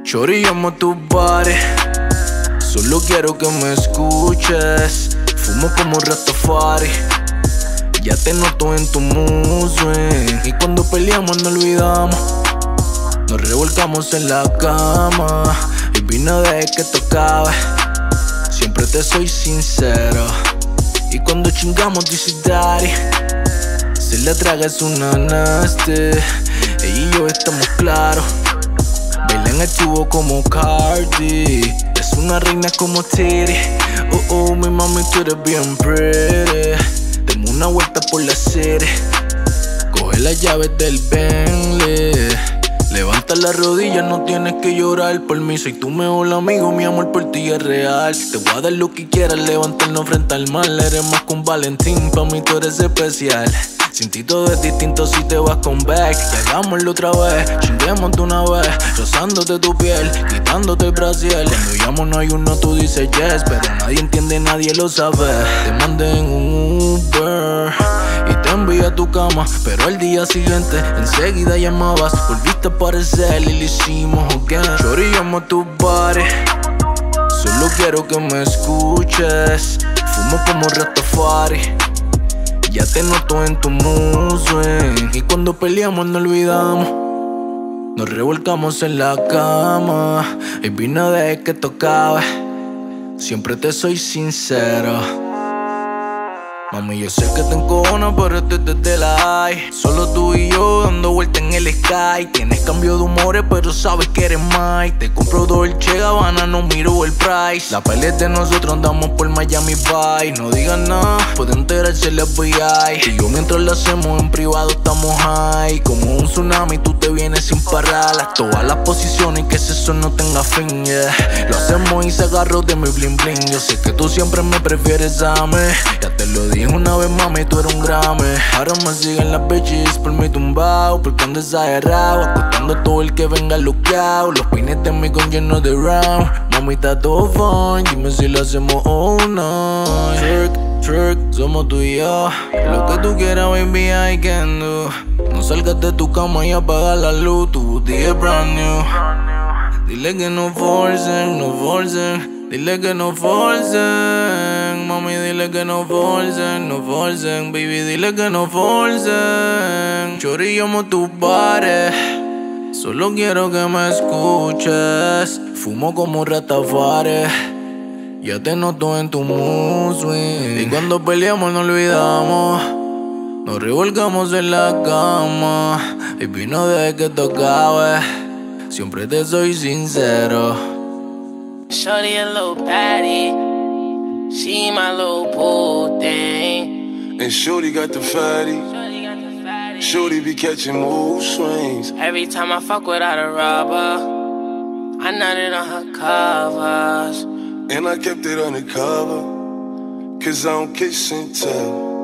Shorty, llamo a tu body. Solo quiero que me escuches. Fumo como Rastafari. Ya te noto en tu mood swing. Y cuando peleamos no olvidamos. Nos revolcamos en la cama. Y vino de que tocaba. Siempre te soy sincero. Y cuando chingamos dice daddy. Se la traga es una nasty. Ella y yo estamos claros. Baila en el tubo como Cardi. Es una reina como Titi. Oh, mi mami, tú eres bien pretty. Demos una vuelta por la serie. Coge las llaves del Bentley. Levanta las rodillas, no tienes que llorar por mí. Soy tu mejor amigo, mi amor por ti es real. Te voy a dar lo que quieras, levantarnos frente al mar. Eres más que un Valentín, pa' mí tú eres especial. Sin ti todo es distinto si te vas con back. Y hagámoslo otra vez, chinguemos de una vez. Rozándote tu piel, quitándote el brasier. Cuando llamo no hay uno, tú dices yes. Pero nadie entiende, nadie lo sabe. Te mandé en un Uber y te envié a tu cama, pero al día siguiente enseguida llamabas. Volviste a aparecer y lo hicimos again. Shorty, llamo a tu body. Solo quiero que me escuches. Fumo como Rastafari. Ya te noto en tu mood swing. Y cuando peleamos no olvidamos. Nos revolcamos en la cama. Y vino de que tocaba. Siempre te soy sincero. Mami, yo sé que te encojona, pero este es desde la hay. Solo tú y yo dando vuelta en el sky. Tienes cambio de humores, pero sabes que eres Mike. Te compro Dolce Gabbana, no miro el price. La pelea es de nosotros, andamos por Miami Vice. No digas nada, puede enterarse el FBI. Y yo mientras lo hacemos en privado estamos high. Como un tsunami, tú te vienes sin parar. Todas las posiciones y que ese sol no tenga fin, yeah. Lo hacemos y se agarró de mi bling bling. Yo sé que tú siempre me prefieres a mí. Ya te lo dije una vez, mami, tú eres un Grammy. Ahora me siguen las bitches por mi tumbao. Porque ando exagerado, acostando a todo el que venga luqueado. Los pines de mi con llenos de round. Mami, está todo fine, dime si lo hacemos all night. Trick, somos tú y yo. Lo que tú quieras, baby, I can do. No salgas de tu cama y apaga la luz. Tu booty es brand new. Dile que no forcen, no forcen. Dile que no forcen. Mami, dile que no forcen, no forcen. Baby, dile que no forcen. Shorty, llamo a tus bares. Solo quiero que me escuches. Fumo como Rastafari. Ya te noto en tu mood swing. Y cuando peleamos no olvidamos. Nos revolcamos en la cama. Y vino de que tocaba. Siempre te soy sincero. Shorty a little patty. She my little boo thing. And Shorty got the fatty. Shorty be catching mood swings. Every time I fuck without a rubber, I nutted on her covers. And I kept it undercover, 'cause I don't kiss and tell.